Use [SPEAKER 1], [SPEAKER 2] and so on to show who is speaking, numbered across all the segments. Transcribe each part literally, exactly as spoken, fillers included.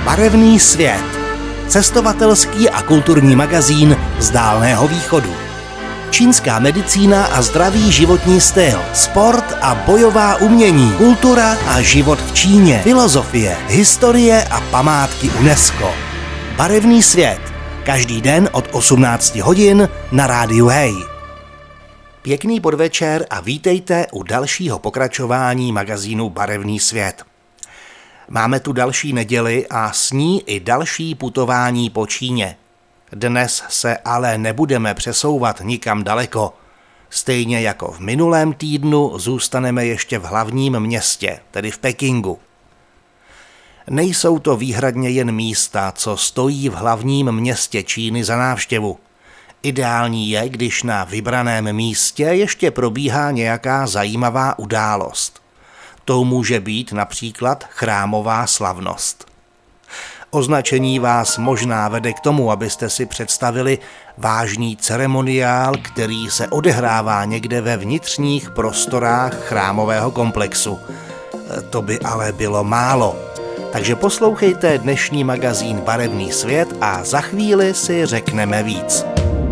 [SPEAKER 1] Barevný svět. Cestovatelský a kulturní magazín z Dálného východu. Čínská medicína a zdravý životní styl, sport a bojová umění, kultura a život v Číně, filozofie, historie a památky UNESCO. Barevný svět. Každý den od osmnácti hodin na rádiu Hej. Pěkný podvečer a vítejte u dalšího pokračování magazínu Barevný svět. Máme tu další neděli a s ní i další putování po Číně. Dnes se ale nebudeme přesouvat nikam daleko. Stejně jako v minulém týdnu zůstaneme ještě v hlavním městě, tedy v Pekingu. Nejsou to výhradně jen místa, co stojí v hlavním městě Číny za návštěvu. Ideální je, když na vybraném místě ještě probíhá nějaká zajímavá událost. To může být například chrámová slavnost. Označení vás možná vede k tomu, abyste si představili vážný ceremoniál, který se odehrává někde ve vnitřních prostorách chrámového komplexu. To by ale bylo málo. Takže poslouchejte dnešní magazín Barevný svět a za chvíli si řekneme víc.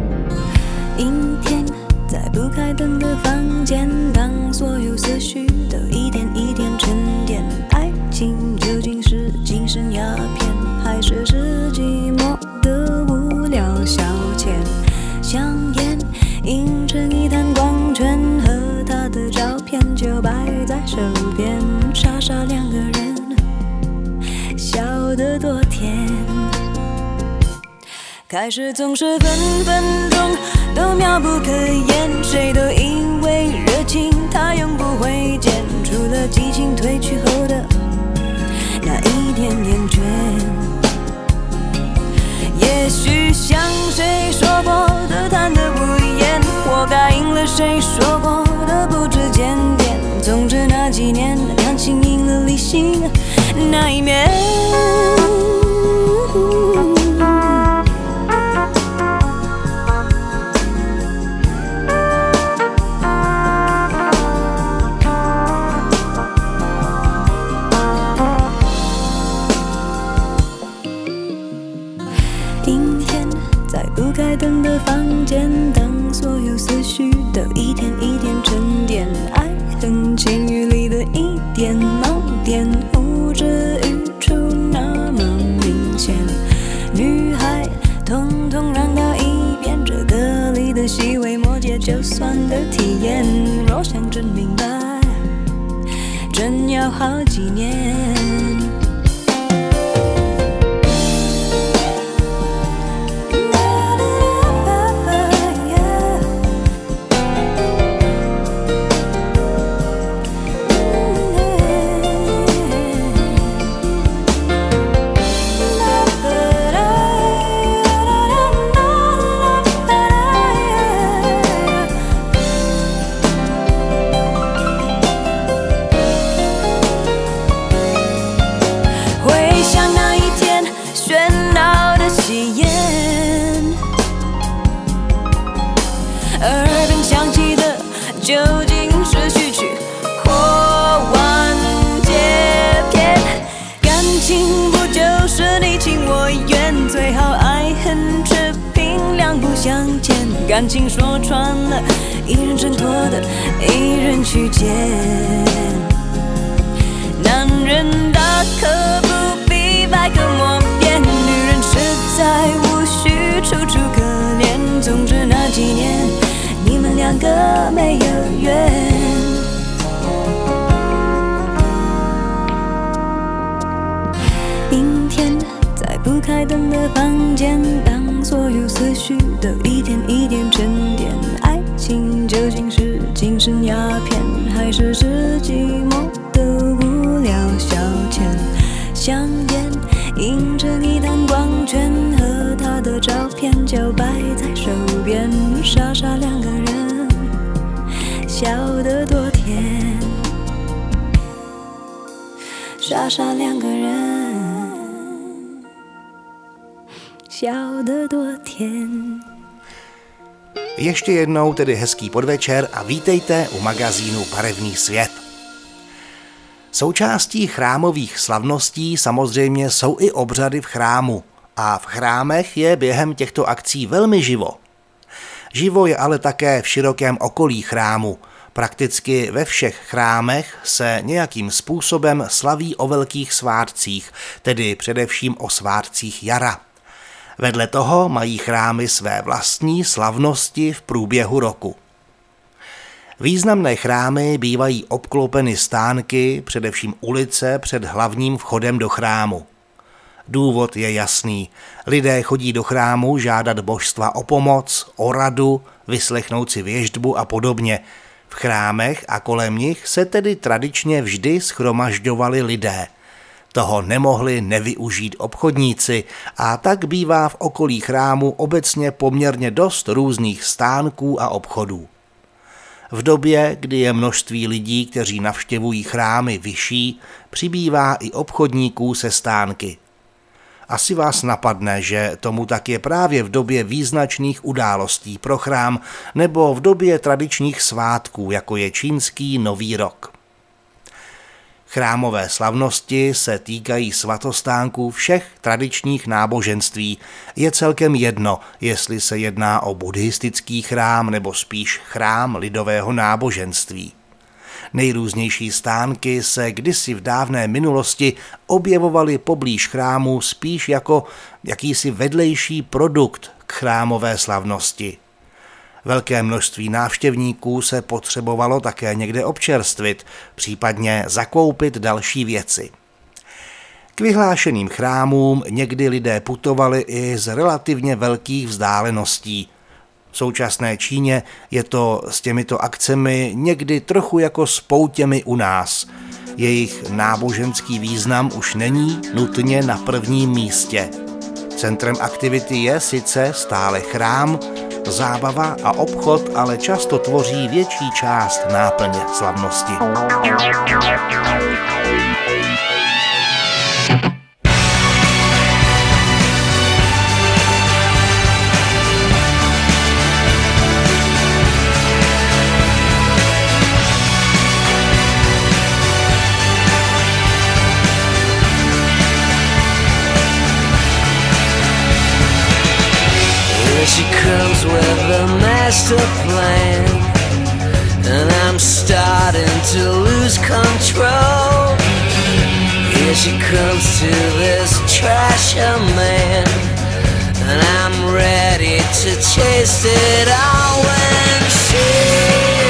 [SPEAKER 2] 得多甜，开始总是分分钟都妙不可言，谁都以为热情它永不会减，除了激情褪去后的那一点点倦。也许像谁说过的谈得不厌，活该应了谁说过的不知检点，总之那几年感情赢了理性那一面。阴天在不开灯的房间，当所有思绪都一点一点沉淀，爱恨情欲里的一点盲点呼之欲出那么明显，女孩统统让到一边，这歌里的细微末节就算的体验，若想真明白真要好几年。究竟是序曲或完结篇？感情不就是你情我愿，最好爱恨持平，两不相欠。感情说穿了，一人挣脱的，一人去捡。男人大可不必百口莫辩，女人实在无需楚楚可怜。总之那几年你们两个没有缘，阴天在不开灯的房间，当所有思绪都一点一点沉淀，爱情究竟是精神鸦片，还是是寂寞的无聊消遣？香烟映成一滩光圈，和他的照片就摆在手边，傻傻两个人笑得多甜，傻傻两个人笑得多甜。
[SPEAKER 1] Ještě jednou tedy hezký podvečer a vítejte u magazínu Barevný svět. Součástí chrámových slavností samozřejmě jsou i obřady v chrámu a v chrámech je během těchto akcí velmi živo. Živo je ale také v širokém okolí chrámu. Prakticky ve všech chrámech se nějakým způsobem slaví o velkých svátcích, tedy především o svátcích jara. Vedle toho mají chrámy své vlastní slavnosti v průběhu roku. Významné chrámy bývají obklopeny stánky, především ulice před hlavním vchodem do chrámu. Důvod je jasný. Lidé chodí do chrámu žádat božstva o pomoc, o radu, vyslechnout si věštbu a podobně. V chrámech a kolem nich se tedy tradičně vždy shromažďovali lidé. Toho nemohli nevyužít obchodníci a tak bývá v okolí chrámu obecně poměrně dost různých stánků a obchodů. V době, kdy je množství lidí, kteří navštěvují chrámy, vyšší, přibývá i obchodníků se stánky. Asi vás napadne, že tomu tak je právě v době význačných událostí pro chrám nebo v době tradičních svátků, jako je čínský Nový rok. Chrámové slavnosti se týkají svatostánků všech tradičních náboženství. Je celkem jedno, jestli se jedná o buddhistický chrám nebo spíš chrám lidového náboženství. Nejrůznější stánky se kdysi v dávné minulosti objevovaly poblíž chrámů spíš jako jakýsi vedlejší produkt k chrámové slavnosti. Velké množství návštěvníků se potřebovalo také někde občerstvit, případně zakoupit další věci. K vyhlášeným chrámům někdy lidé putovali i z relativně velkých vzdáleností. V současné Číně je to s těmito akcemi někdy trochu jako s poutěmi u nás. Jejich náboženský význam už není nutně na prvním místě. Centrem aktivity je sice stále chrám, zábava a obchod ale často tvoří větší část náplně slavnosti.
[SPEAKER 3] She comes with a master plan, and I'm starting to lose control. Here she comes to this trasher man, and I'm ready to chase it all when she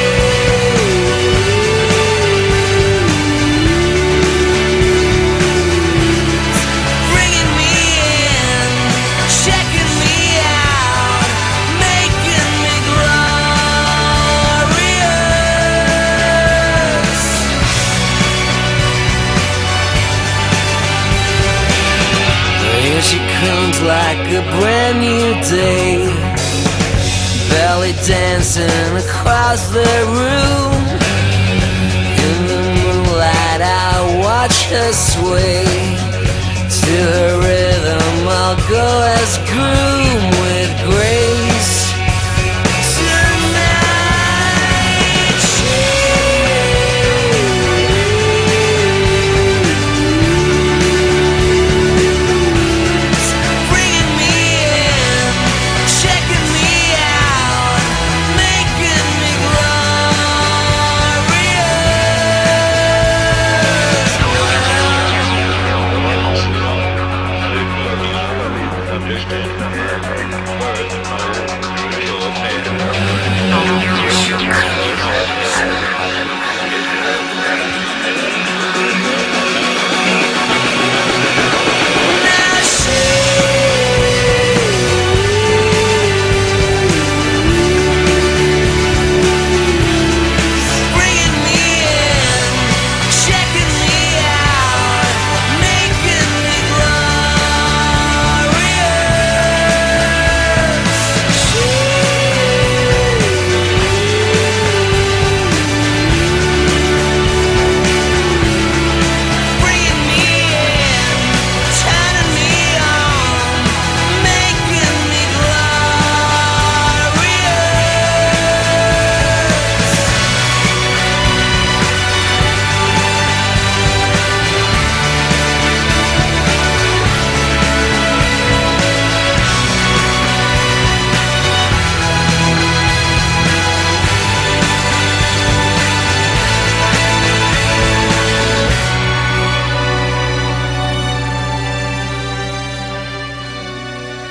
[SPEAKER 3] like a brand new day, belly dancing across the room. In the moonlight I watch her sway, to her rhythm I'll go as groom with grace.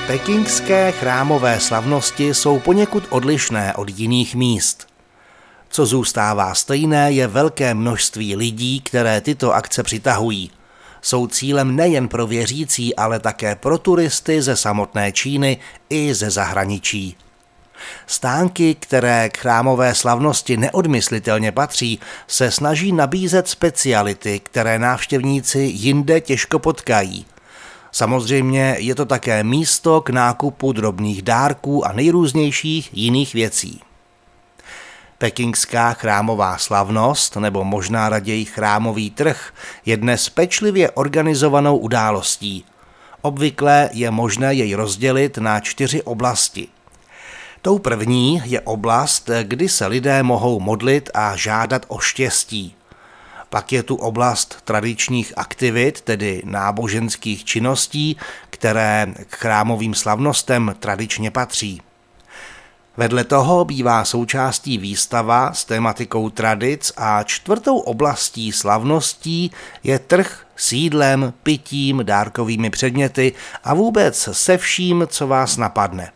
[SPEAKER 1] Pekingské chrámové slavnosti jsou poněkud odlišné od jiných míst. Co zůstává stejné, je velké množství lidí, které tyto akce přitahují. Jsou cílem nejen pro věřící, ale také pro turisty ze samotné Číny i ze zahraničí. Stánky, které k chrámové slavnosti neodmyslitelně patří, se snaží nabízet speciality, které návštěvníci jinde těžko potkají. Samozřejmě je to také místo k nákupu drobných dárků a nejrůznějších jiných věcí. Pekingská chrámová slavnost, nebo možná raději chrámový trh, je dnes pečlivě organizovanou událostí. Obvykle je možné jej rozdělit na čtyři oblasti. Tou první je oblast, kdy se lidé mohou modlit a žádat o štěstí. Pak je tu oblast tradičních aktivit, tedy náboženských činností, které k chrámovým slavnostem tradičně patří. Vedle toho bývá součástí výstava s tématikou tradic a čtvrtou oblastí slavností je trh s jídlem, pitím, dárkovými předměty a vůbec se vším, co vás napadne.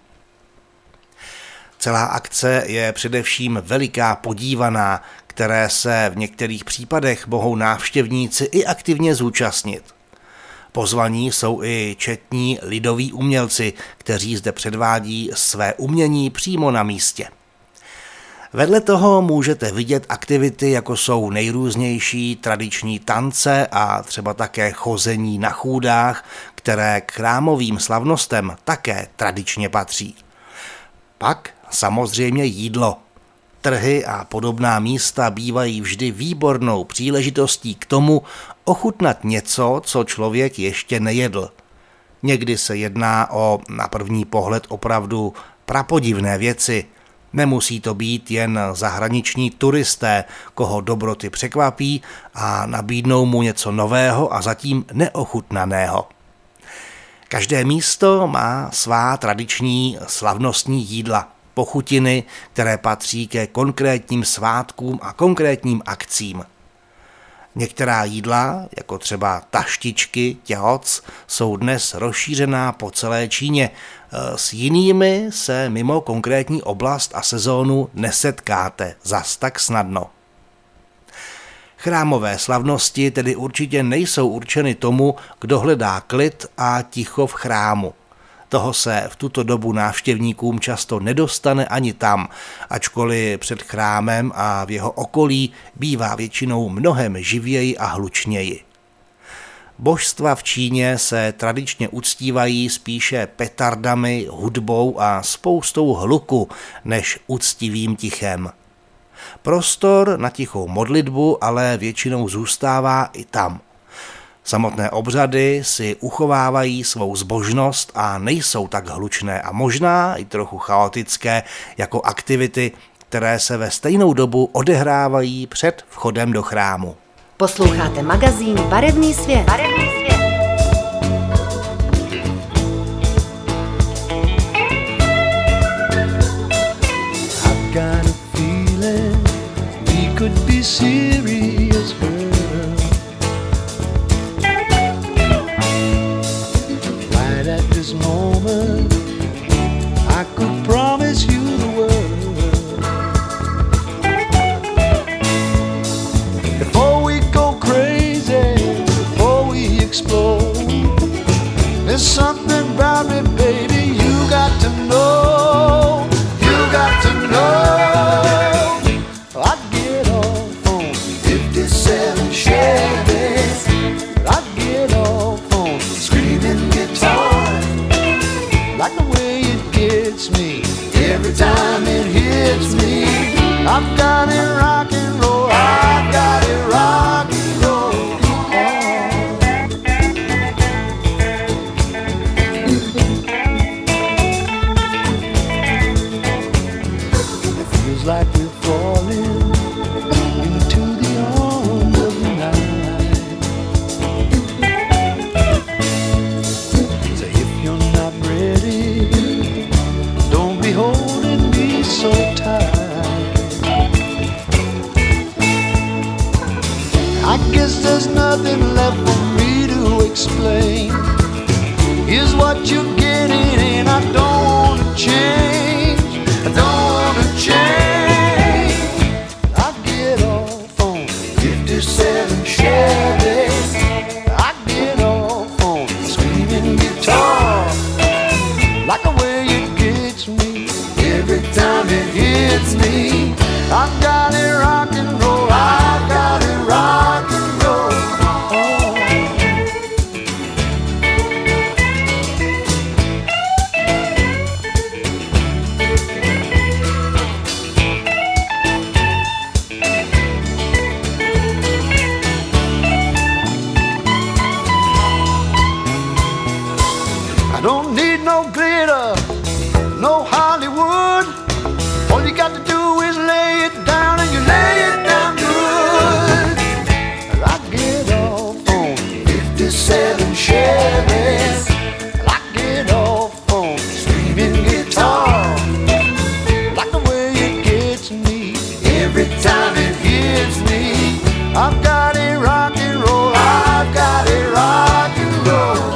[SPEAKER 1] Celá akce je především veliká podívaná, které se v některých případech mohou návštěvníci i aktivně zúčastnit. Pozvaní jsou i četní lidoví umělci, kteří zde předvádí své umění přímo na místě. Vedle toho můžete vidět aktivity, jako jsou nejrůznější tradiční tance a třeba také chození na chůdách, které k chrámovým slavnostem také tradičně patří. Pak samozřejmě jídlo. Trhy a podobná místa bývají vždy výbornou příležitostí k tomu ochutnat něco, co člověk ještě nejedl. Někdy se jedná o na první pohled opravdu prapodivné věci. Nemusí to být jen zahraniční turisté, koho dobroty překvapí a nabídnou mu něco nového a zatím neochutnaného. Každé místo má svá tradiční slavnostní jídla, pochutiny, které patří ke konkrétním svátkům a konkrétním akcím. Některá jídla, jako třeba taštičky, těhoc, jsou dnes rozšířená po celé Číně. S jinými se mimo konkrétní oblast a sezónu nesetkáte zas tak snadno. Chrámové slavnosti tedy určitě nejsou určeny tomu, kdo hledá klid a ticho v chrámu. Toho se v tuto dobu návštěvníkům často nedostane ani tam, ačkoliv před chrámem a v jeho okolí bývá většinou mnohem živěji a hlučněji. Božstva v Číně se tradičně uctívají spíše petardami, hudbou a spoustou hluku než uctivým tichem. Prostor na tichou modlitbu ale většinou zůstává i tam. Samotné obřady si uchovávají svou zbožnost a nejsou tak hlučné a možná i trochu chaotické jako aktivity, které se ve stejnou dobu odehrávají před vchodem do chrámu.
[SPEAKER 4] Posloucháte magazín Barevný svět. Barevný svět.
[SPEAKER 5] I've got a feeling we could be serious, girl. Right at this moment, I could promise you the world. Before we go crazy, before we explode, there's something about me, baby, you got to know. You got to know. I'd get off on fifty-seven Chevys. I'd get off on screaming guitar. Like the way it gets me every time it hits me. I've got it rock and roll. I've got it rock and roll. It feels like we're falling into the arms of the night. So if you're not ready, don't be holding me so tight. Don't need no glitter, no Hollywood. All you got to do is lay it down and you lay it down good. I get off on fifty-seven Chevys. I get off on screaming guitar. Like the way it gets me every time it hits me. I've got it rock and roll, I've got it rock and roll.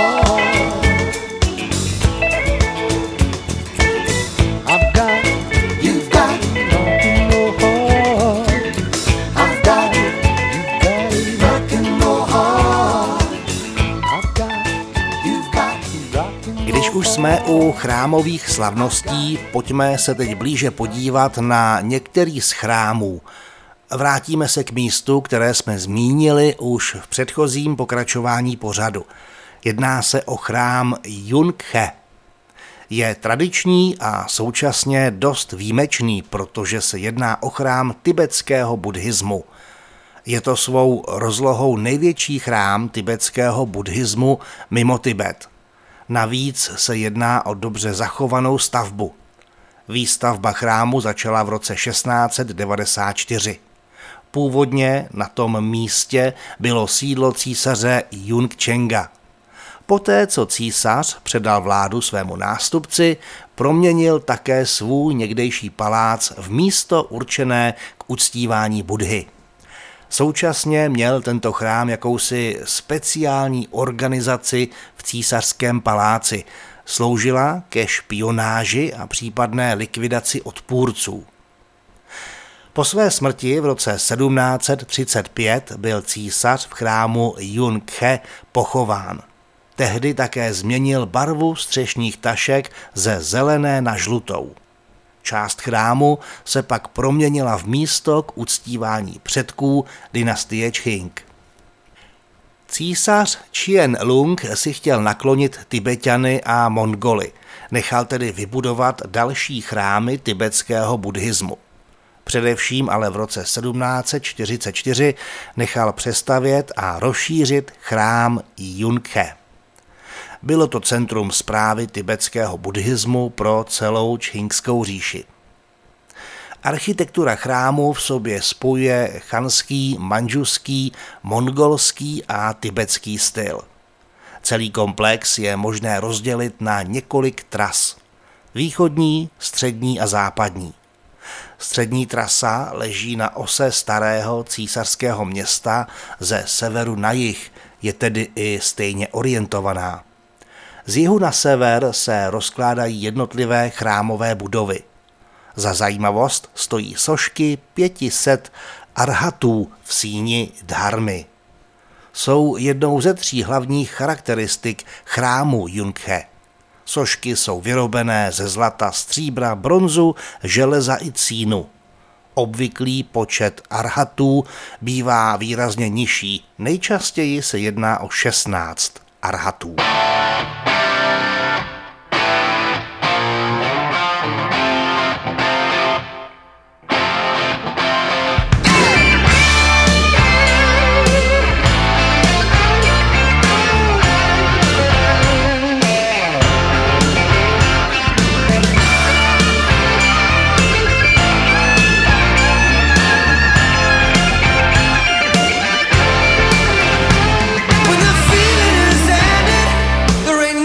[SPEAKER 1] Když už jsme u chrámových slavností, pojďme se teď blíže podívat na některý z chrámů. Vrátíme se k místu, které jsme zmínili už v předchozím pokračování pořadu. Jedná se o chrám Yun-khe. Je tradiční a současně dost výjimečný, protože se jedná o chrám tibetského buddhismu. Je to svou rozlohou největší chrám tibetského buddhismu mimo Tibet. Navíc se jedná o dobře zachovanou stavbu. Výstavba chrámu začala v roce šestnáct set devadesát čtyři. Původně na tom místě bylo sídlo císaře Jungčenga. Poté, co císař předal vládu svému nástupci, proměnil také svůj někdejší palác v místo určené k uctívání Buddhy. Současně měl tento chrám jakousi speciální organizaci v císařském paláci. Sloužila ke špionáži a případné likvidaci odpůrců. Po své smrti v roce sedmnáct set třicet pět byl císař v chrámu Yun-khe pochován. Tehdy také změnil barvu střešních tašek ze zelené na žlutou. Část chrámu se pak proměnila v místo k uctívání předků dynastie Čching. Císař Qianlong si chtěl naklonit Tibeťany a Mongoly. Nechal tedy vybudovat další chrámy tibetského buddhismu. Především ale v roce sedmnáct set čtyřicet čtyři nechal přestavět a rozšířit chrám Yun-khe. Bylo to centrum správy tibetského buddhismu pro celou Čchingskou říši. Architektura chrámu v sobě spojuje chanský, mandžuský, mongolský a tibetský styl. Celý komplex je možné rozdělit na několik tras. Východní, střední a západní. Střední trasa leží na ose starého císařského města ze severu na jih, je tedy i stejně orientovaná. Z jihu na sever se rozkládají jednotlivé chrámové budovy. Za zajímavost stojí sošky pěti set arhatů v síni dharmy. Jsou jednou ze tří hlavních charakteristik chrámu Yun-khe. Sošky jsou vyrobené ze zlata, stříbra, bronzu, železa i cínu. Obvyklý počet arhatů bývá výrazně nižší, nejčastěji se jedná o šestnáct arhatů.
[SPEAKER 3] When the feeling has ended, there ain't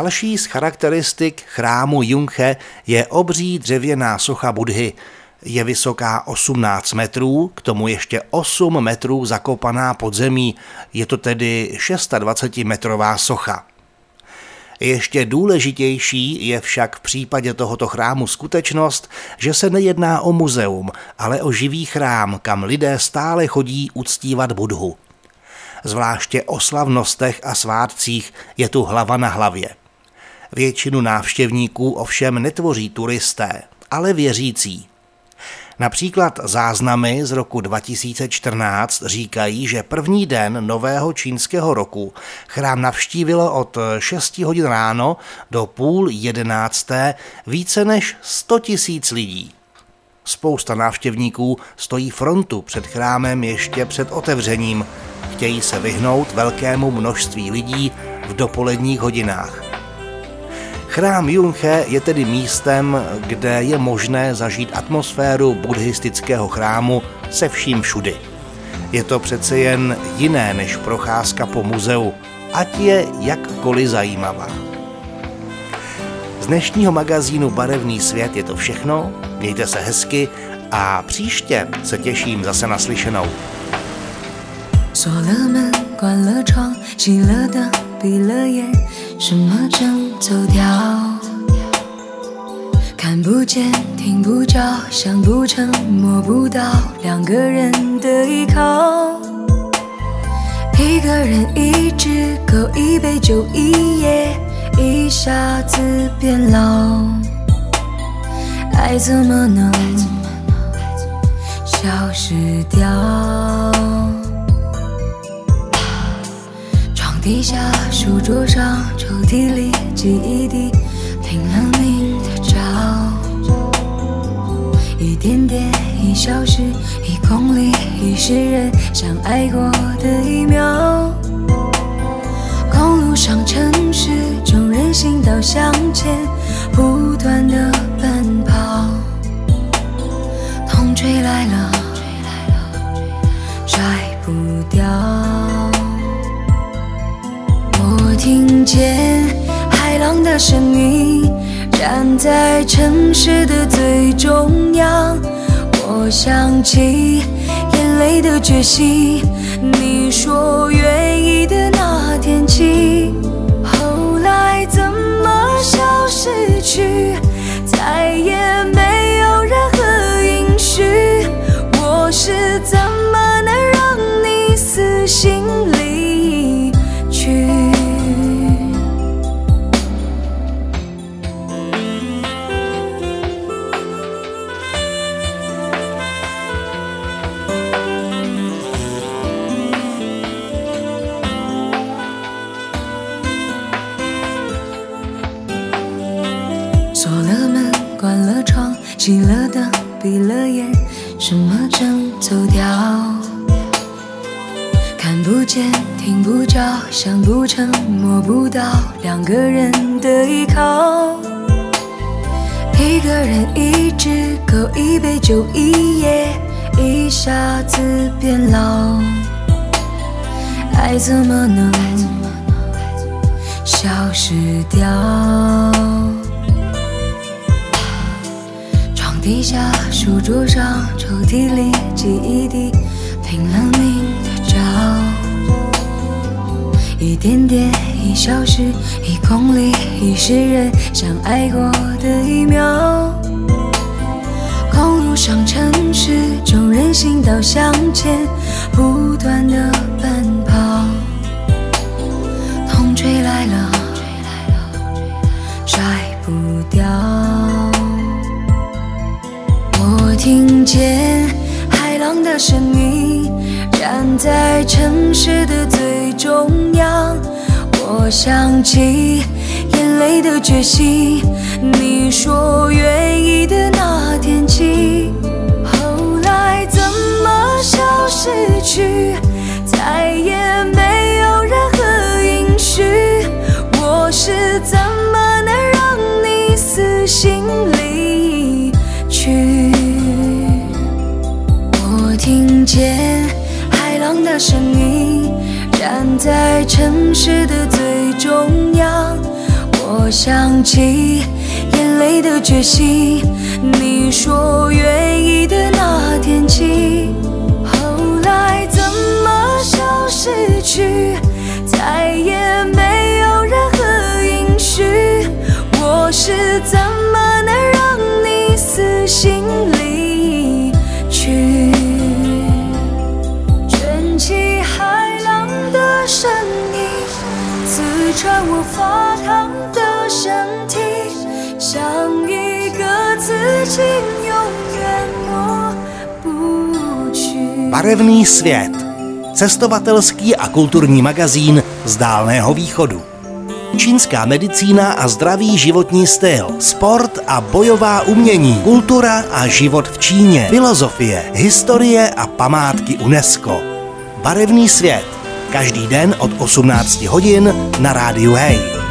[SPEAKER 1] Další z charakteristik chrámu Jungche je obří dřevěná socha Buddhy. Je vysoká osmnáct metrů, k tomu ještě osm metrů zakopaná pod zemí, je to tedy dvacetišestimetrová socha. Ještě důležitější je však v případě tohoto chrámu skutečnost, že se nejedná o muzeum, ale o živý chrám, kam lidé stále chodí uctívat Buddhu. Zvláště o slavnostech a svátcích je tu hlava na hlavě. Většinu návštěvníků ovšem netvoří turisté, ale věřící. Například záznamy z roku dva tisíce čtrnáct říkají, že první den nového čínského roku chrám navštívilo od šesti hodin ráno do půl jedenácté více než sto tisíc lidí. Spousta návštěvníků stojí frontu před chrámem ještě před otevřením. Chtějí se vyhnout velkému množství lidí v dopoledních hodinách. Chrám Jungche je tedy místem, kde je možné zažít atmosféru buddhistického chrámu se vším všudy. Je to přece jen jiné než procházka po muzeu, ať je jakkoliv zajímavá. Z dnešního magazínu Barevný svět je to všechno, mějte se hezky a příště se těším zase na slyšenou.
[SPEAKER 2] 锁了门，关了窗，熄了灯，闭了眼，什么正走掉？看不见，听不着，想不成，摸不到，两个人的依靠。一个人一只狗，一杯酒，一夜，一下子变老。爱怎么能消失掉？地下书桌上抽屉里记忆地拼了命的找，一点点一小时一公里一世人相爱过的一秒。公路上城市中人行道向前不断的奔跑，风吹来了甩不掉。听见海浪的声音，站在城市的最中央。我想起眼泪的决心，你说愿意的那天起，后来怎么消失去，再也没有任何允许。我是怎么能让你死心离去？锁了门，关了窗，熄了灯，闭了眼，什么正走掉？看不见，听不着，想不成，摸不到，两个人的依靠。一个人一只狗，一杯酒，一夜，一下子变老。爱怎么能消失掉？地下书桌上抽屉里记忆地拼了命的找，一点点一小时一公里一世人相爱过的一秒。公路上城市中人行道向前不断的奔跑，风吹来了甩不掉。我听见海浪的声音，站在城市的最中央。我想起眼泪的决心，你说愿意的那天起，后来怎么消失去，再也没有任何允许。我是怎么能让你死心离去？我听见海浪的声音，站在城市的最中央。我我想起眼泪的决心，你说愿意的那天起，后来怎么消失去，再也没有任何音讯。我是怎么能让你死心离去？卷起海浪的声音，刺穿我发烫的身体，像一个刺青永远抹不去。
[SPEAKER 1] Barevný svět. Cestovatelský a kulturní magazín z Dálného východu. Čínská medicína a zdravý životní styl, sport a bojová umění, kultura a život v Číně, filozofie, historie a památky UNESCO. Barevný svět. Každý den od osmnácti hodin na rádiu Hej.